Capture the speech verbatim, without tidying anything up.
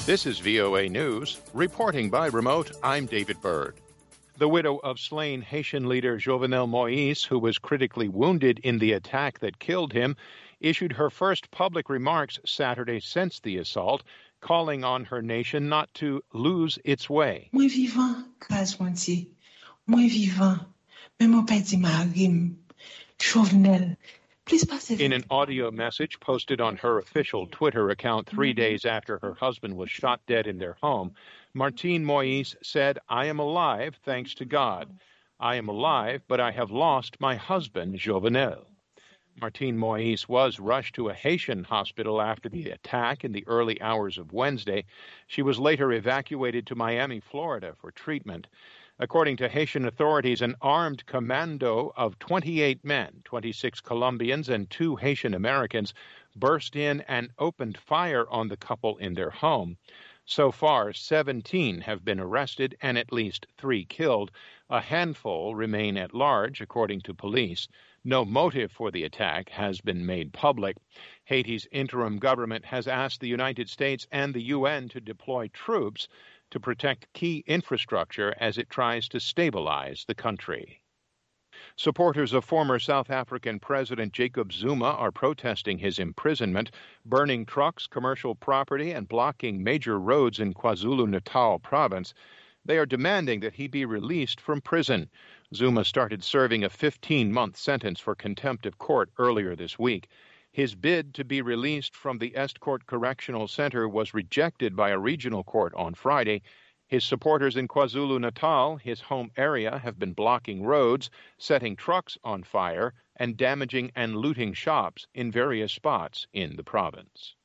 This is V O A News. Reporting by remote, I'm David Byrd. The widow of slain Haitian leader Jovenel Moïse, who was critically wounded in the attack that killed him, issued her first public remarks Saturday since the assault, calling on her nation not to lose its way. Moi vivant, grâce Montier. Moi vivant. Mais mon père dit Marim. Jovenel. In an audio message posted on her official Twitter account three days after her husband was shot dead in their home, Martine Moïse said, "I am alive, thanks to God. I am alive, but I have lost my husband, Jovenel." Martine Moïse was rushed to a Haitian hospital after the attack in the early hours of Wednesday. She was later evacuated to Miami, Florida, for treatment. According to Haitian authorities, an armed commando of twenty-eight men, twenty-six Colombians and two Haitian Americans, burst in and opened fire on the couple in their home. So far, seventeen have been arrested and at least three killed. A handful remain at large, according to police. No motive for the attack has been made public. Haiti's interim government has asked the United States and the U N to deploy troops to protect key infrastructure as it tries to stabilize the country. Supporters of former South African President Jacob Zuma are protesting his imprisonment, burning trucks, commercial property, and blocking major roads in KwaZulu-Natal province. They are demanding that he be released from prison. Zuma started serving a fifteen-month sentence for contempt of court earlier this week. His bid to be released from the Estcourt Correctional Center was rejected by a regional court on Friday. His supporters in KwaZulu-Natal, his home area, have been blocking roads, setting trucks on fire, and damaging and looting shops in various spots in the province.